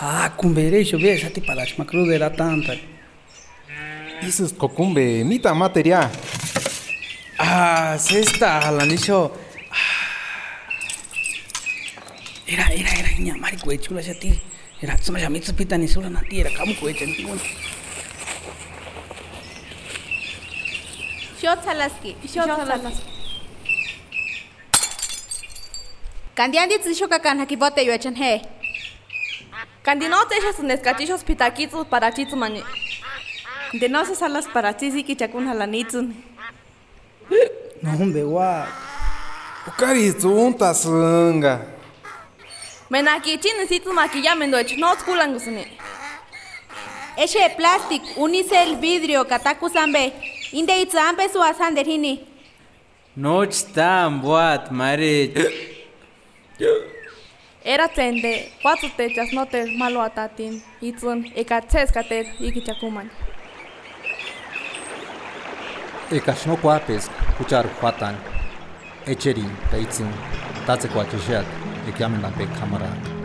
Cumberecho, ves, a ti para la macro de la tanta. Isso es cocumbe, nita materia. Se está, Alanisho. Era, niña, marico, chula, ya ti. Era, se me llama pita ni sola, nati, era, como cohecha, ni bueno. Shotsalaski. Candiandi tsishoka kan hakibote yuachan he. Candinote ellos nescachillos pitaquitos para chitzumani. De no se salas para tsisiki chakun halanitsun. No, hombre, guau. Ukari zunta sunga. Menaki chinesitos maquillamen doech, no skulangusuni. Eche plastic, unicel, vidrio, kataku sambe. Inde itzambe su asanderhini. Noch tam boat mare. Era tende, cuatro techas no te malo atatin, itzun, ekatses kater, ikichakuman. Ekashno kuapes, kuchar huatan. Echerin, taitzin, tatse kuacheshat, ekyamen la pe camarada.